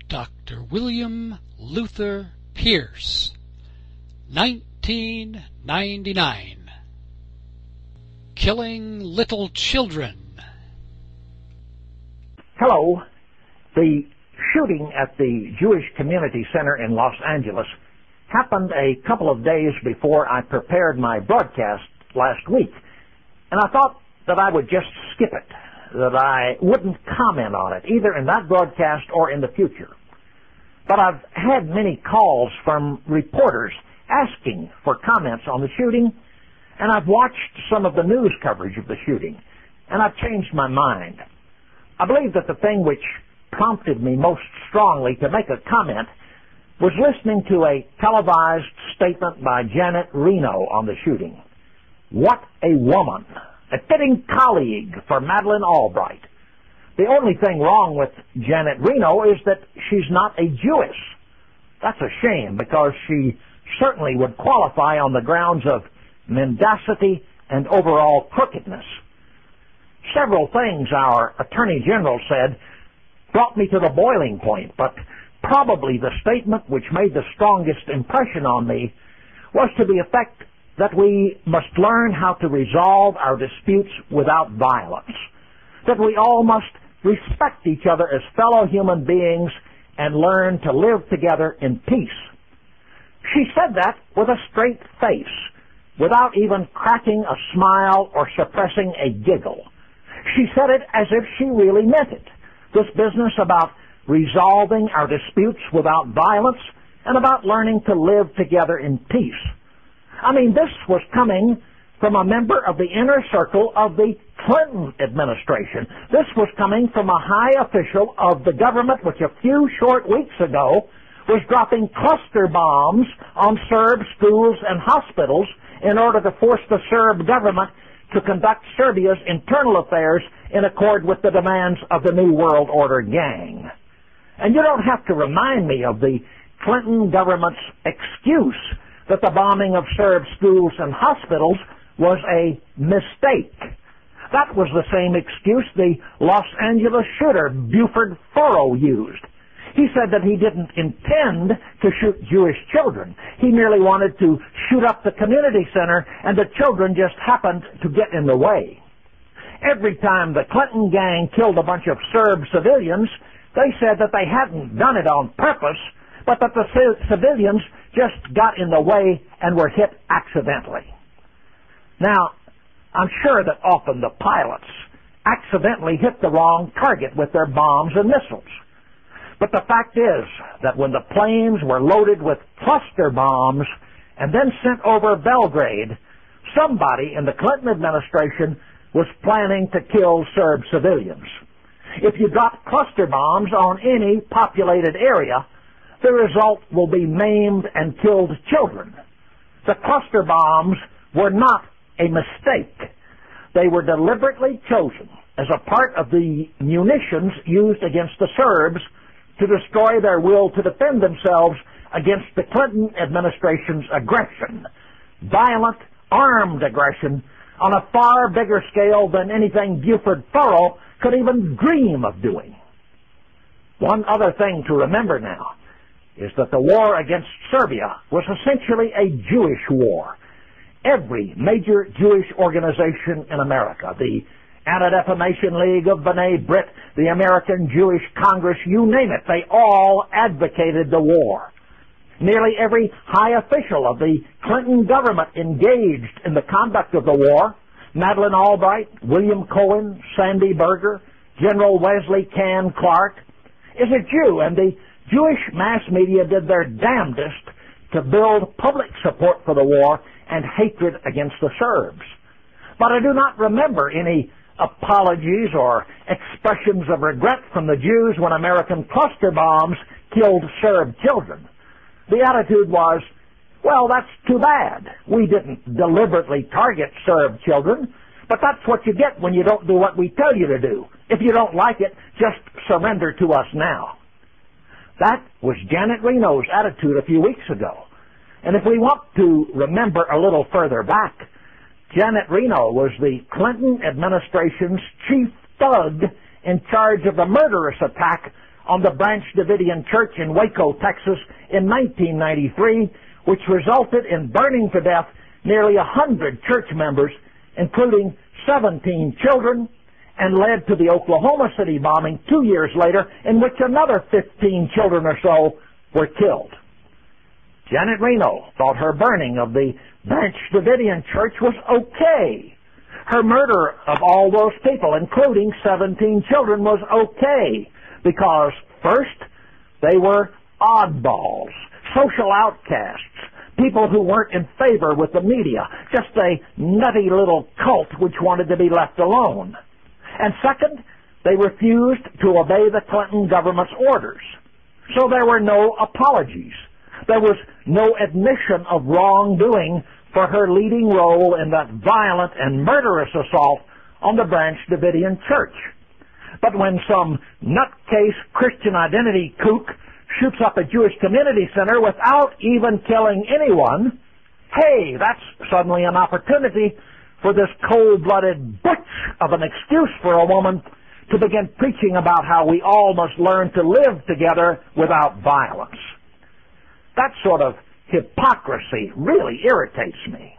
Dr. William Luther Pierce, 1999. Killing Little Children. Hello. The shooting at the Jewish Community Center in Los Angeles happened a couple of days before I prepared my broadcast last week, and I thought that I would just skip it, that I wouldn't comment on it, either in that broadcast or in the future. But I've had many calls from reporters asking for comments on the shooting, and I've watched some of the news coverage of the shooting, and I've changed my mind. I believe that the thing which prompted me most strongly to make a comment was listening to a televised statement by Janet Reno on the shooting. What a woman! A fitting colleague for Madeleine Albright. The only thing wrong with Janet Reno is that she's not a Jewess. That's a shame, because she certainly would qualify on the grounds of mendacity and overall crookedness. Several things our Attorney General said brought me to the boiling point, but probably the statement which made the strongest impression on me was to the effect that we must learn how to resolve our disputes without violence, that we all must respect each other as fellow human beings and learn to live together in peace. She said that with a straight face, without even cracking a smile or suppressing a giggle. She said it as if she really meant it. This business about resolving our disputes without violence and about learning to live together in peace. I mean, this was coming from a member of the inner circle of the Clinton administration. This was coming from a high official of the government which a few short weeks ago was dropping cluster bombs on Serb schools and hospitals in order to force the Serb government to conduct Serbia's internal affairs in accord with the demands of the New World Order gang. And you don't have to remind me of the Clinton government's excuse that the bombing of Serb schools and hospitals was a mistake. That was the same excuse the Los Angeles shooter, Buford Furrow, used. He said that he didn't intend to shoot Jewish children. He merely wanted to shoot up the community center, and the children just happened to get in the way. Every time the Clinton gang killed a bunch of Serb civilians, they said that they hadn't done it on purpose, but that the civilians just got in the way and were hit accidentally. Now, I'm sure that often the pilots accidentally hit the wrong target with their bombs and missiles. But the fact is that when the planes were loaded with cluster bombs and then sent over Belgrade, somebody in the Clinton administration was planning to kill Serb civilians. If you drop cluster bombs on any populated area, the result will be maimed and killed children. The cluster bombs were not a mistake. They were deliberately chosen as a part of the munitions used against the Serbs to destroy their will to defend themselves against the Clinton administration's aggression, violent, armed aggression on a far bigger scale than anything Buford Furrow could even dream of doing. One other thing to remember now is that the war against Serbia was essentially a Jewish war. Every major Jewish organization in America, the Anti-Defamation League of B'nai Brit, the American Jewish Congress, you name it, they all advocated the war. Nearly every high official of the Clinton government engaged in the conduct of the war, Madeleine Albright, William Cohen, Sandy Berger, General Wesley Can Clark, is a Jew, and the Jewish mass media did their damnedest to build public support for the war and hatred against the Serbs. But I do not remember any apologies or expressions of regret from the Jews when American cluster bombs killed Serb children. The attitude was, well, that's too bad. We didn't deliberately target Serb children, but that's what you get when you don't do what we tell you to do. If you don't like it, just surrender to us now. That was Janet Reno's attitude a few weeks ago. And if we want to remember a little further back, Janet Reno was the Clinton administration's chief thug in charge of the murderous attack on the Branch Davidian Church in Waco, Texas in 1993, which resulted in burning to death nearly 100 church members, including 17 children, and led to the Oklahoma City bombing 2 years later, in which another 15 children or so were killed. Janet Reno thought her burning of the Branch Davidian Church was okay. Her murder of all those people, including 17 children, was okay because, first, they were oddballs, social outcasts, people who weren't in favor with the media, just a nutty little cult which wanted to be left alone. And second, they refused to obey the Clinton government's orders. So there were no apologies. There was no admission of wrongdoing for her leading role in that violent and murderous assault on the Branch Davidian Church. But when some nutcase Christian identity kook shoots up a Jewish community center without even killing anyone, hey, that's suddenly an opportunity for this cold-blooded butch of an excuse for a woman to begin preaching about how we all must learn to live together without violence. That sort of hypocrisy really irritates me.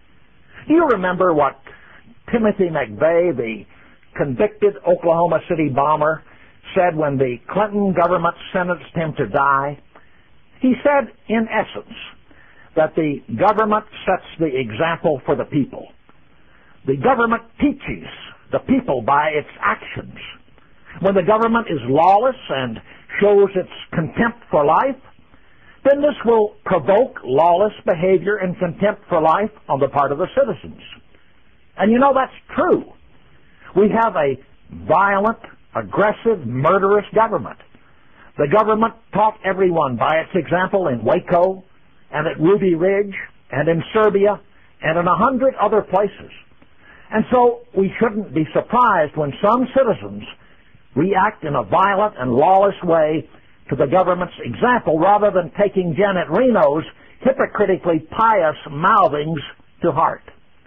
Do you remember what Timothy McVeigh, the convicted Oklahoma City bomber, said when the Clinton government sentenced him to die? He said, in essence, that the government sets the example for the people. The government teaches the people by its actions. When the government is lawless and shows its contempt for life, then this will provoke lawless behavior and contempt for life on the part of the citizens. And you know, that's true. We have a violent, aggressive, murderous government. The government taught everyone by its example in Waco and at Ruby Ridge and in Serbia and in 100 other places. And so we shouldn't be surprised when some citizens react in a violent and lawless way to the government's example rather than taking Janet Reno's hypocritically pious mouthings to heart.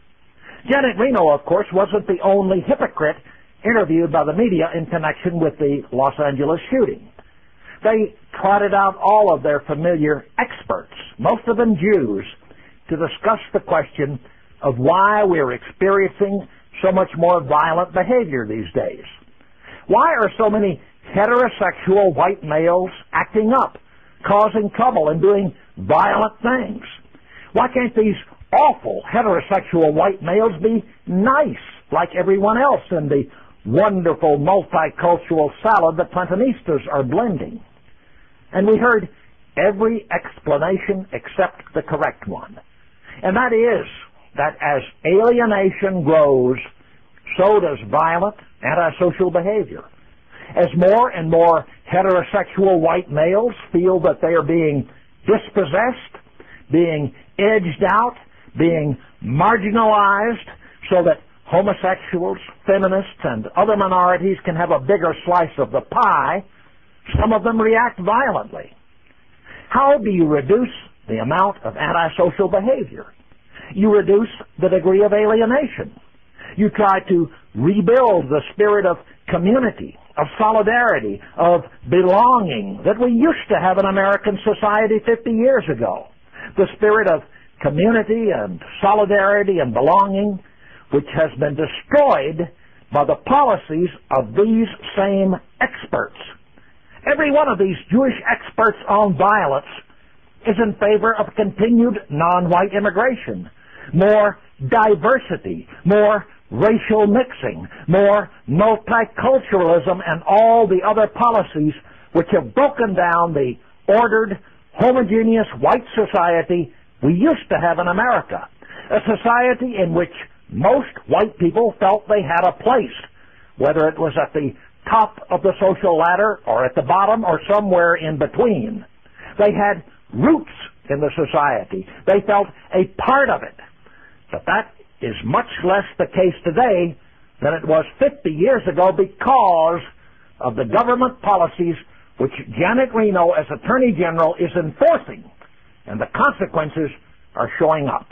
Janet Reno, of course, wasn't the only hypocrite interviewed by the media in connection with the Los Angeles shooting. They trotted out all of their familiar experts, most of them Jews, to discuss the question of why we're experiencing so much more violent behavior these days. Why are so many heterosexual white males acting up, causing trouble and doing violent things? Why can't these awful heterosexual white males be nice like everyone else in the wonderful multicultural salad the Clintonistas are blending? And we heard every explanation except the correct one. And that is that as alienation grows, so does violent, antisocial behavior. As more and more heterosexual white males feel that they are being dispossessed, being edged out, being marginalized, so that homosexuals, feminists, and other minorities can have a bigger slice of the pie, some of them react violently. How do you reduce the amount of antisocial behavior? You reduce the degree of alienation. You try to rebuild the spirit of community, of solidarity, of belonging that we used to have in American society 50 years ago. The spirit of community and solidarity and belonging, which has been destroyed by the policies of these same experts. Every one of these Jewish experts on violence is in favor of continued non-white immigration, more diversity, more racial mixing, more multiculturalism, and all the other policies which have broken down the ordered, homogeneous white society we used to have in America, a society in which most white people felt they had a place, whether it was at the top of the social ladder or at the bottom or somewhere in between. They had roots in the society. They felt a part of it. But that is much less the case today than it was 50 years ago because of the government policies which Janet Reno, as Attorney General, is enforcing, and the consequences are showing up.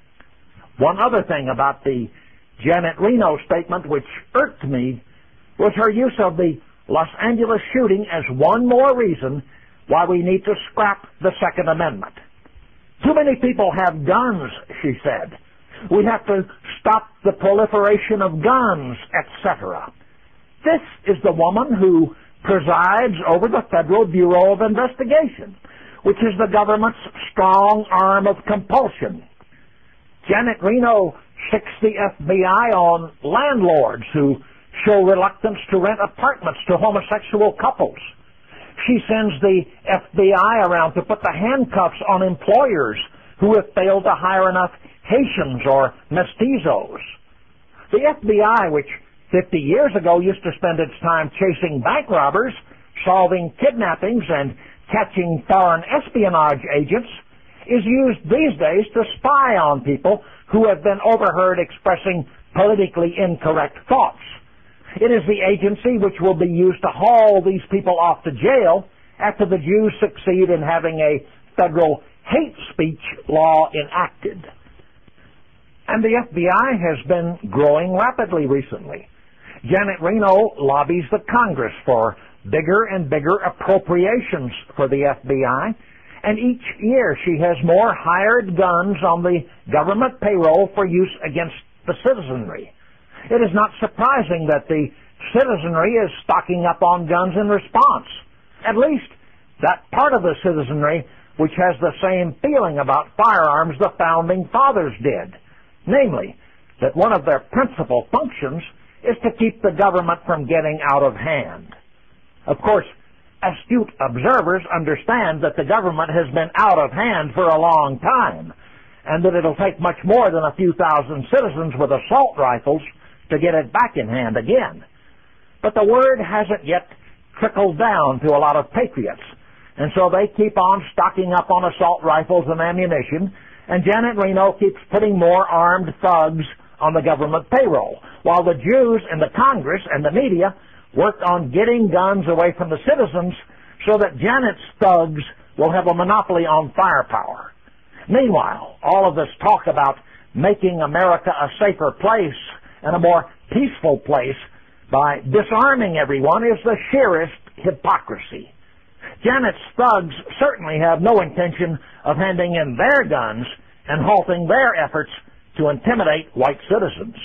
One other thing about the Janet Reno statement which irked me was her use of the Los Angeles shooting as one more reason why we need to scrap the Second Amendment. Too many people have guns, she said. We have to stop the proliferation of guns, etc. This is the woman who presides over the Federal Bureau of Investigation, which is the government's strong arm of compulsion. Janet Reno sicks the FBI on landlords who show reluctance to rent apartments to homosexual couples. She sends the FBI around to put the handcuffs on employers who have failed to hire enough Haitians or mestizos. The FBI, which 50 years ago used to spend its time chasing bank robbers, solving kidnappings, and catching foreign espionage agents, is used these days to spy on people who have been overheard expressing politically incorrect thoughts. It is the agency which will be used to haul these people off to jail after the Jews succeed in having a federal hate speech law enacted. And the FBI has been growing rapidly recently. Janet Reno lobbies the Congress for bigger and bigger appropriations for the FBI, and each year she has more hired guns on the government payroll for use against the citizenry. It is not surprising that the citizenry is stocking up on guns in response. At least that part of the citizenry which has the same feeling about firearms the Founding Fathers did, namely, that one of their principal functions is to keep the government from getting out of hand. Of course, astute observers understand that the government has been out of hand for a long time, and that it'll take much more than a few thousand citizens with assault rifles to get it back in hand again. But the word hasn't yet trickled down to a lot of patriots, and so they keep on stocking up on assault rifles and ammunition, and Janet Reno keeps putting more armed thugs on the government payroll, while the Jews and the Congress and the media work on getting guns away from the citizens so that Janet's thugs will have a monopoly on firepower. Meanwhile, all of this talk about making America a safer place and a more peaceful place by disarming everyone is the sheerest hypocrisy. Janet's thugs certainly have no intention of handing in their guns and halting their efforts to intimidate white citizens.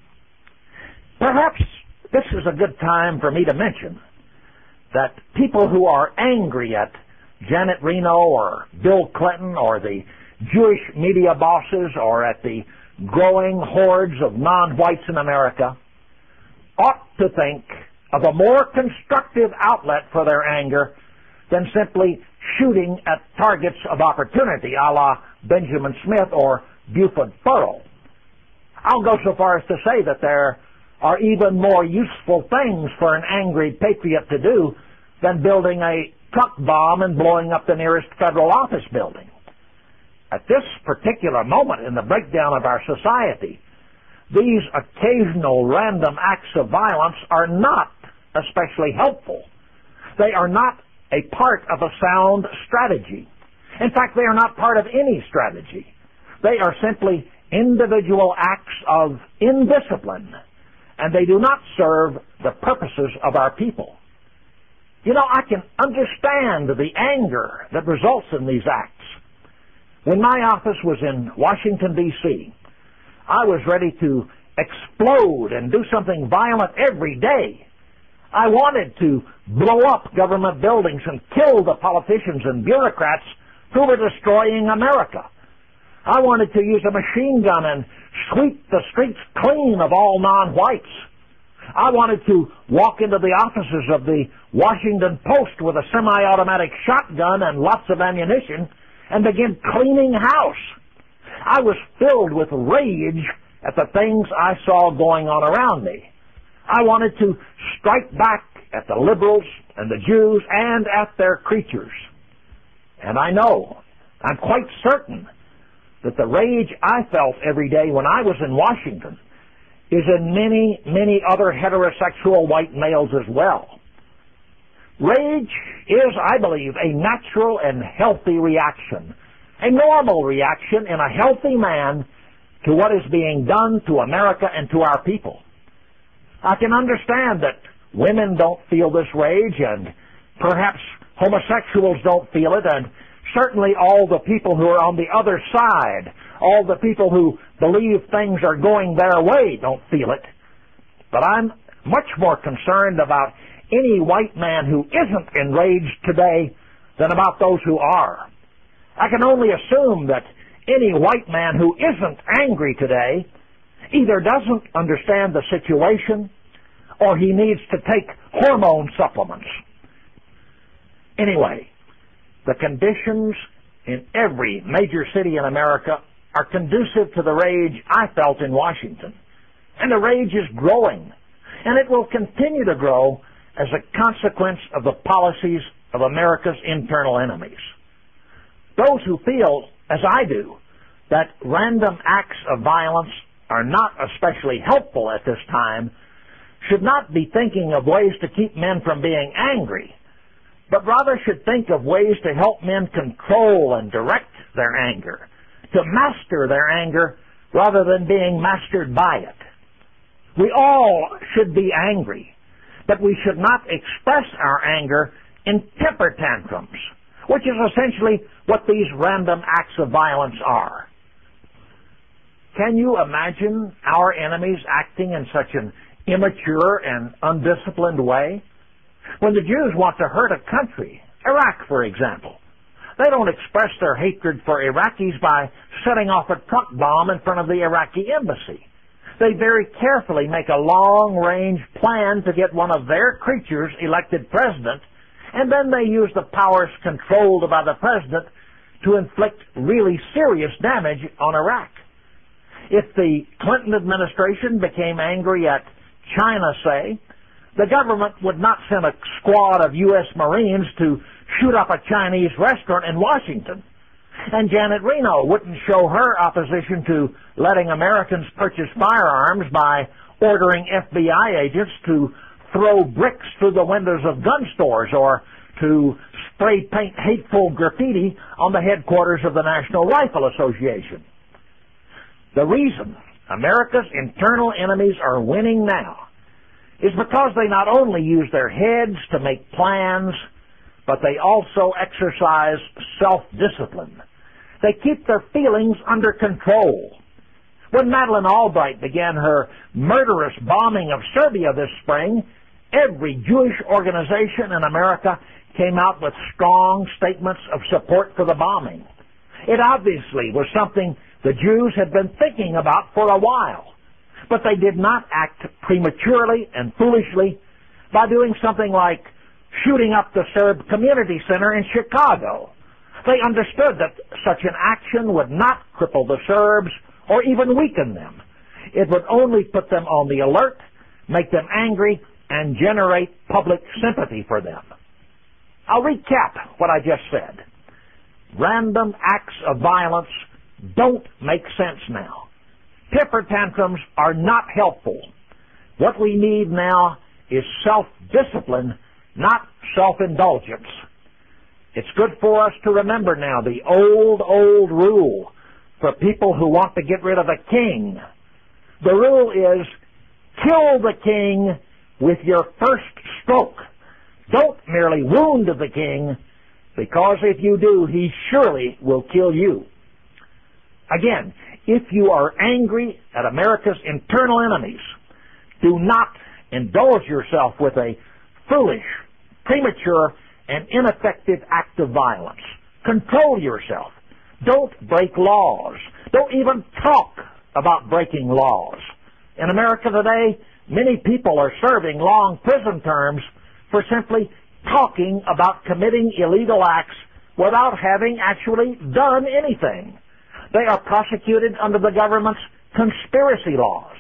Perhaps this is a good time for me to mention that people who are angry at Janet Reno or Bill Clinton or the Jewish media bosses or at the growing hordes of non-whites in America ought to think of a more constructive outlet for their anger than simply shooting at targets of opportunity, a la Benjamin Smith or Buford Furrow. I'll go so far as to say that there are even more useful things for an angry patriot to do than building a truck bomb and blowing up the nearest federal office building. At this particular moment in the breakdown of our society, these occasional random acts of violence are not especially helpful. They are not a part of a sound strategy. In fact, they are not part of any strategy. They are simply individual acts of indiscipline, and they do not serve the purposes of our people. You know, I can understand the anger that results in these acts. When my office was in Washington, D.C., I was ready to explode and do something violent every day. I wanted to blow up government buildings and kill the politicians and bureaucrats who were destroying America. I wanted to use a machine gun and sweep the streets clean of all non-whites. I wanted to walk into the offices of the Washington Post with a semi-automatic shotgun and lots of ammunition and begin cleaning house. I was filled with rage at the things I saw going on around me. I wanted to strike back at the liberals and the Jews and at their creatures. And I know, I'm quite certain, that the rage I felt every day when I was in Washington is in many, many other heterosexual white males as well. Rage is, I believe, a natural and healthy reaction, a normal reaction in a healthy man to what is being done to America and to our people. I can understand that women don't feel this rage, and perhaps homosexuals don't feel it, and certainly all the people who are on the other side, all the people who believe things are going their way don't feel it. But I'm much more concerned about any white man who isn't enraged today than about those who are. I can only assume that any white man who isn't angry today either doesn't understand the situation or he needs to take hormone supplements. Anyway, the conditions in every major city in America are conducive to the rage I felt in Washington. And the rage is growing, and it will continue to grow as a consequence of the policies of America's internal enemies. Those who feel, as I do, that random acts of violence are not especially helpful at this time should not be thinking of ways to keep men from being angry, but rather should think of ways to help men control and direct their anger, to master their anger rather than being mastered by it. We all should be angry, but we should not express our anger in temper tantrums, which is essentially what these random acts of violence are. Can you imagine our enemies acting in such an immature and undisciplined way? When the Jews want to hurt a country, Iraq for example, they don't express their hatred for Iraqis by setting off a truck bomb in front of the Iraqi embassy. They very carefully make a long-range plan to get one of their creatures elected president, and then they use the powers controlled by the president to inflict really serious damage on Iraq. If the Clinton administration became angry at China, say, the government would not send a squad of U.S. Marines to shoot up a Chinese restaurant in Washington. And Janet Reno wouldn't show her opposition to letting Americans purchase firearms by ordering FBI agents to throw bricks through the windows of gun stores or to spray paint hateful graffiti on the headquarters of the National Rifle Association. The reason America's internal enemies are winning now is because they not only use their heads to make plans, but they also exercise self-discipline. They keep their feelings under control. When Madeleine Albright began her murderous bombing of Serbia this spring, every Jewish organization in America came out with strong statements of support for the bombing. It obviously was something the Jews had been thinking about for a while, but they did not act prematurely and foolishly by doing something like shooting up the Serb Community Center in Chicago. They understood that such an action would not cripple the Serbs or even weaken them. It would only put them on the alert, make them angry, and generate public sympathy for them. I'll recap what I just said. Random acts of violence don't make sense now. Temper tantrums are not helpful. What we need now is self-discipline, not self-indulgence. It's good for us to remember now the old rule for people who want to get rid of a king. The rule is, kill the king with your first stroke. Don't merely wound the king, because if you do, he surely will kill you. Again, if you are angry at America's internal enemies, do not indulge yourself with a foolish, premature, and ineffective act of violence. Control yourself. Don't break laws. Don't even talk about breaking laws. In America today, many people are serving long prison terms for simply talking about committing illegal acts without having actually done anything. They are prosecuted under the government's conspiracy laws.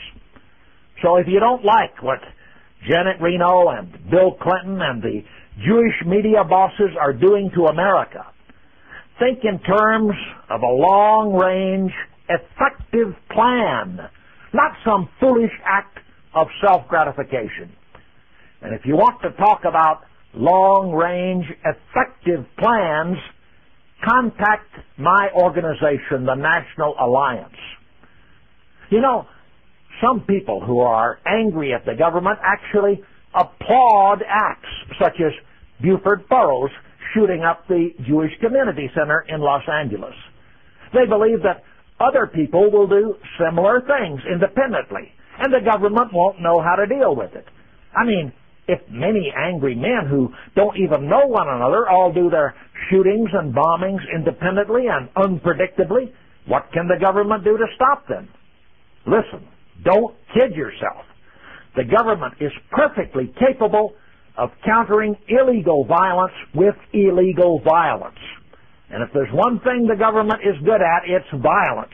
So if you don't like what Janet Reno and Bill Clinton and the Jewish media bosses are doing to America, think in terms of a long-range, effective plan, not some foolish act of self-gratification. And if you want to talk about long-range, effective plans, contact my organization, the National Alliance. You know, some people who are angry at the government actually applaud acts such as Buford Furrows shooting up the Jewish Community Center in Los Angeles. They believe that other people will do similar things independently, and the government won't know how to deal with it. I mean, if many angry men who don't even know one another all do their shootings and bombings independently and unpredictably, what can the government do to stop them? Listen, don't kid yourself. The government is perfectly capable of countering illegal violence with illegal violence. And if there's one thing the government is good at, it's violence.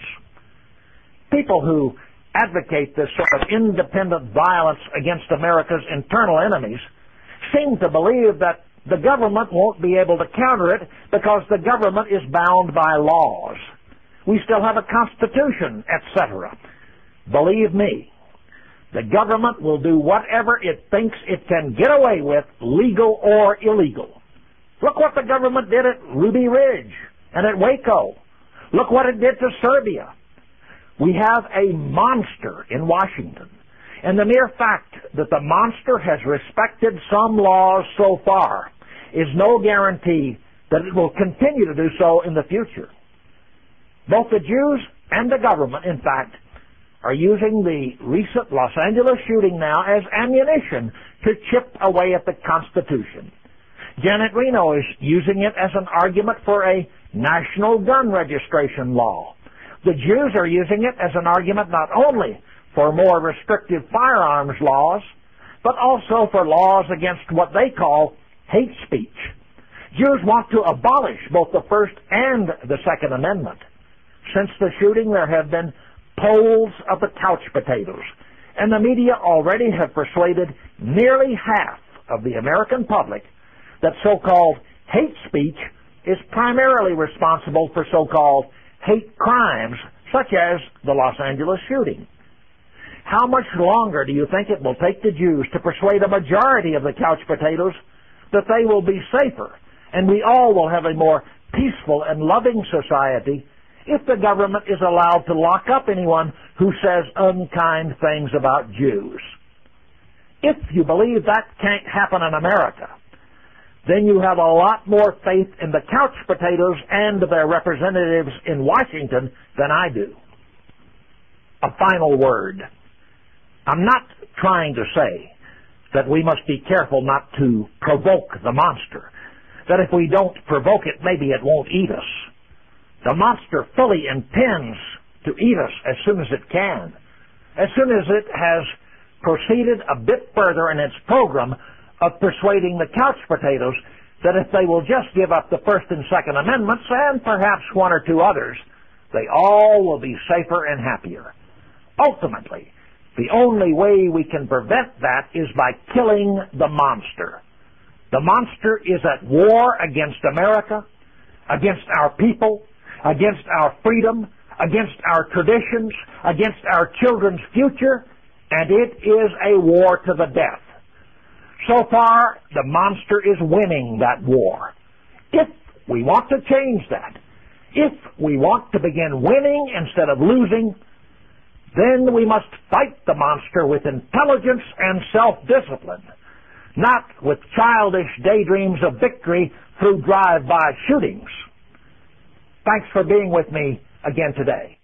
People who advocate this sort of independent violence against America's internal enemies seem to believe that the government won't be able to counter it because the government is bound by laws. We still have a constitution, etc. Believe me, the government will do whatever it thinks it can get away with, legal or illegal. Look what the government did at Ruby Ridge and at Waco. Look what it did to Serbia. We have a monster in Washington, and the mere fact that the monster has respected some laws so far is no guarantee that it will continue to do so in the future. Both the Jews and the government, in fact, are using the recent Los Angeles shooting now as ammunition to chip away at the Constitution. Janet Reno is using it as an argument for a national gun registration law. The Jews are using it as an argument not only for more restrictive firearms laws, but also for laws against what they call hate speech. Jews want to abolish both the First and the Second Amendment. Since the shooting, there have been polls of the couch potatoes, and the media already have persuaded nearly half of the American public that so-called hate speech is primarily responsible for so-called hate crimes, such as the Los Angeles shooting. How much longer do you think it will take the Jews to persuade a majority of the couch potatoes that they will be safer and we all will have a more peaceful and loving society if the government is allowed to lock up anyone who says unkind things about Jews? If you believe that can't happen in America, then you have a lot more faith in the couch potatoes and their representatives in Washington than I do. A final word. I'm not trying to say that we must be careful not to provoke the monster, that if we don't provoke it, maybe it won't eat us. The monster fully intends to eat us as soon as it can, as soon as it has proceeded a bit further in its program of persuading the couch potatoes that if they will just give up the First and Second Amendments and perhaps one or two others, they all will be safer and happier. Ultimately, the only way we can prevent that is by killing the monster. The monster is at war against America, against our people, against our freedom, against our traditions, against our children's future, and it is a war to the death. So far, the monster is winning that war. If we want to change that, if we want to begin winning instead of losing, then we must fight the monster with intelligence and self-discipline, not with childish daydreams of victory through drive-by shootings. Thanks for being with me again today.